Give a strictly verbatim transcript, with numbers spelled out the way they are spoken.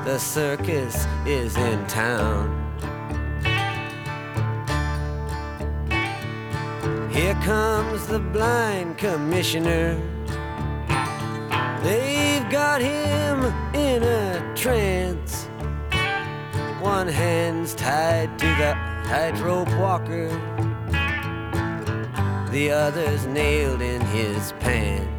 the circus is in town. Here comes the blind commissioner. They've got him in a trance. One hand's tied to the tightrope walker, the other's nailed in his pants.